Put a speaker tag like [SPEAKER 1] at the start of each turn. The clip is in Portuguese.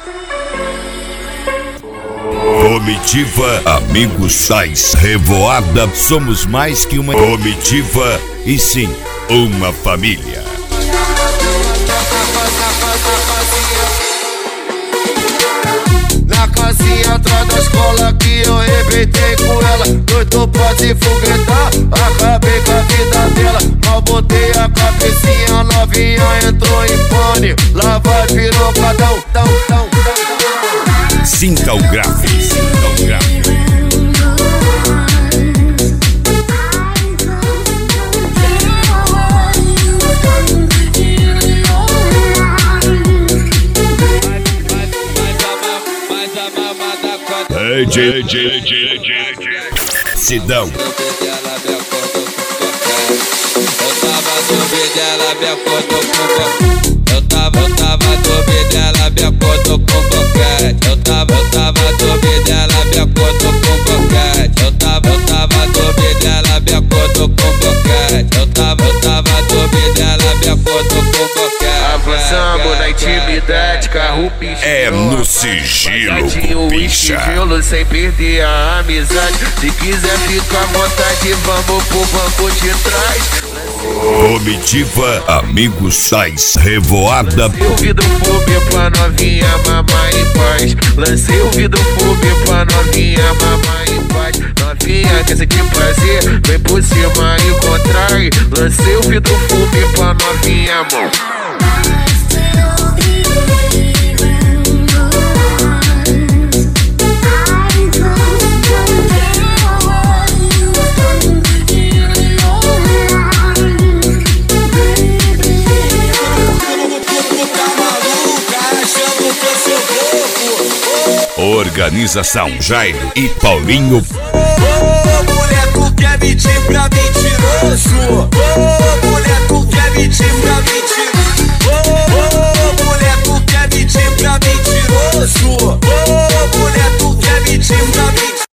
[SPEAKER 1] Comitiva Amigos Sais Revoada, somos mais que uma comitiva, e sim, uma família.
[SPEAKER 2] Na casinha atrás da escola que eu arrebentei com ela. Doido pra se foguetar, acabei com a vida dela. Mal botei a cabecinha, novinha entrou em pane. Lá vai pirocadão, tão.
[SPEAKER 1] Sinta o grave, sinta o grave. Sidão.
[SPEAKER 3] Eu tava subindo, ela me acordou com boquete. Eu tava subindo, ela me acordou com boquete. Eu tava subindo, ela me acordou com boquete. Eu tava subindo, ela me acordou com boquete. Eu tava subindo, ela me acordou com boquete.
[SPEAKER 2] Avançamos na intimidade, carro picha.
[SPEAKER 1] É no sigilo, bicha.
[SPEAKER 2] Sigilo sem perder a amizade. Se quiser ficar à vontade, vamos pro banco de trás.
[SPEAKER 1] Comitiva Amigos Sais Revoada.
[SPEAKER 2] Lancei o vidro fúbio pra novinha mamar em paz. Lancei o vidro fúbio pra novinha mamar em paz. Novinha quer sentir prazer, vem por cima e contrai. Lancei o vidro fúbio pra novinha, amor.
[SPEAKER 1] Organização Jairo e Paulinho.
[SPEAKER 4] Ô, moleque, quer mentir pra mentiroso?